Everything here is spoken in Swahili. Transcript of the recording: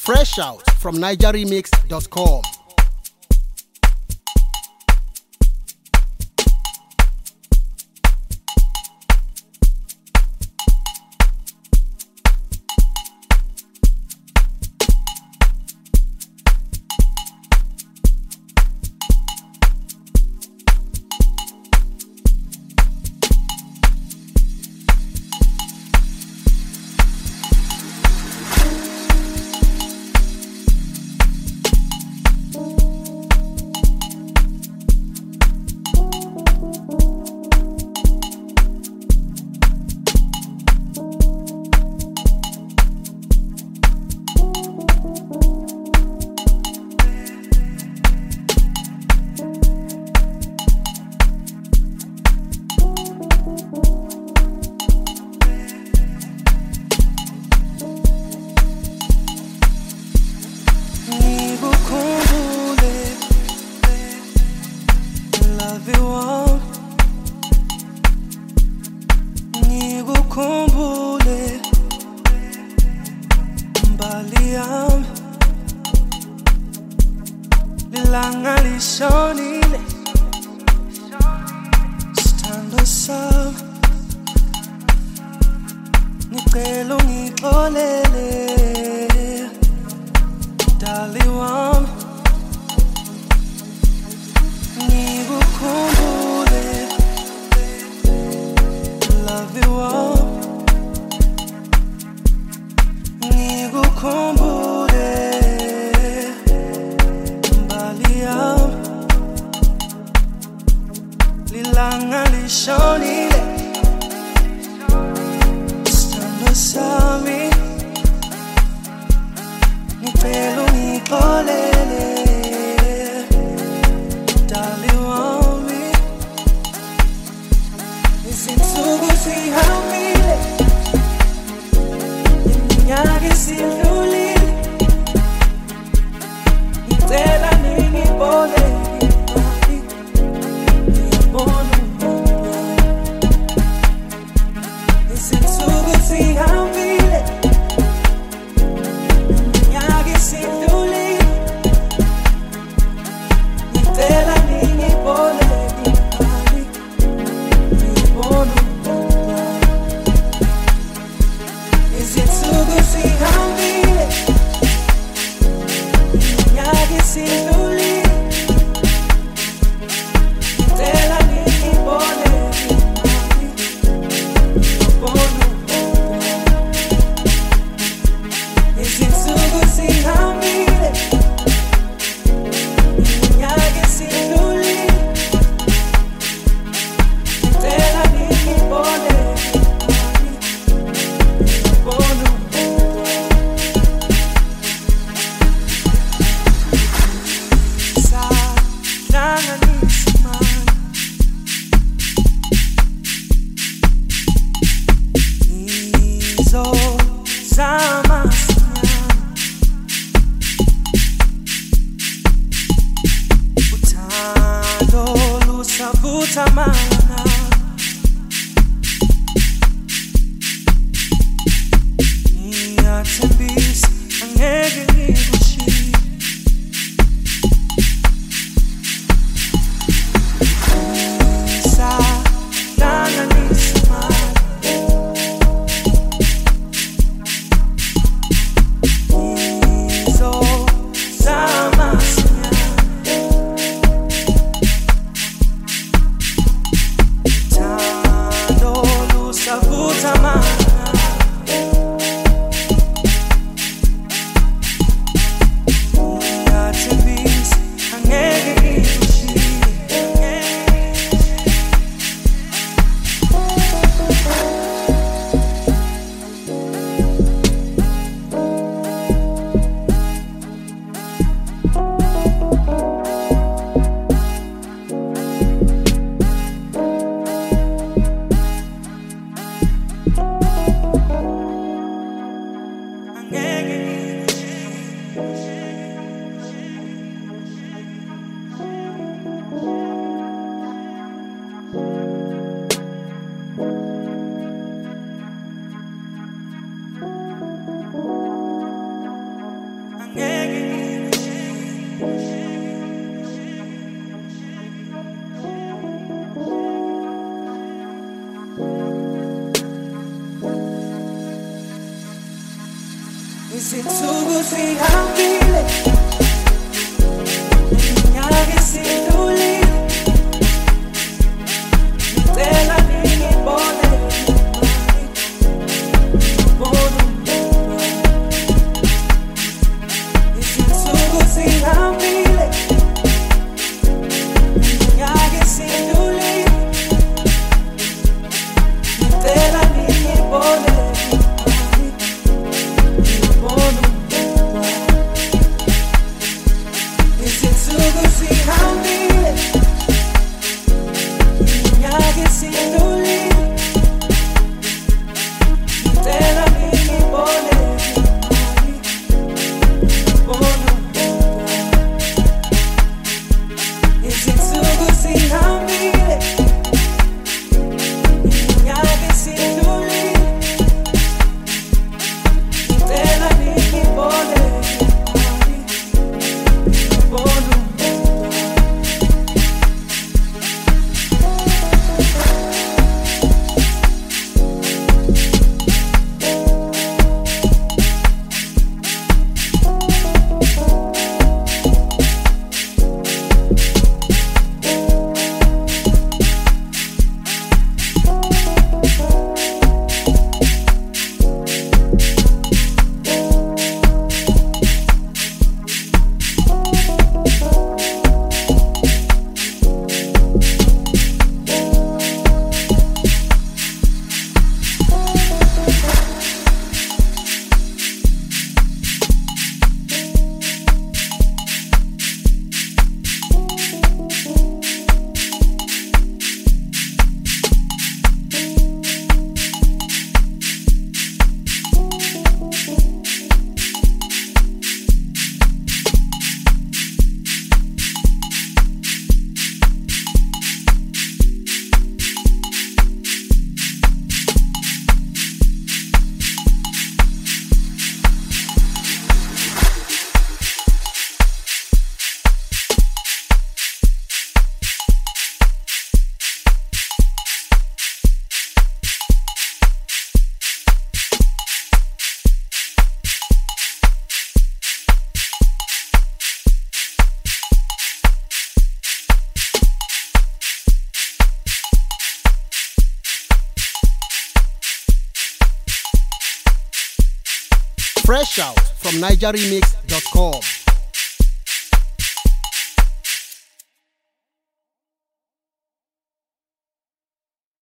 Fresh out from nigeremix.com. Ngikukhumbule mbali yami, lilanga lishonile, sithando sami, ngicela ungixolele dali wami. Ngikukhumbule love you all, ngikukhumbule mbali yami, lilanga lishonile, sithando sami, ngicela ungixolele dali wami. Izinsuku zihambile, iminyaka isidlulile, ngicela ningiboleke imali, ngiyabona umoya. Izinsuku zihambile, iminyaka isidlulile, ngicela ningiboleke imali, ngiyabona umoya. Izinsuku zihambile, iminyaka isidlulile, ngicela ningiboleke imali, ngiyabona umoya. Izinsuku zihambile, iminyaka isidlulile, ngicela ningiboleke imali, ngiyabona umoya. Sahlanganisa imali, ngizozama sinyama, uthando lusavutha amanga, ngiyathembisa angeke ngikushiye. Sahlanganisa imali, ngizozama sinyama, uthando lusavutha amanga, ngiyathembisa angeke ngikushiye. Izinsuku zihambile, iminyaka isindulile, ngicela ningibone izinsuku zihambile, iminyaka isindulile, ngicela ningibone. Izinsuku zihambile, iminyaka isindulile, ngicela ningibone izinsuku zihambile, iminyaka isindulile, ngicela ningibone. Fresh out from NigerRemix.com.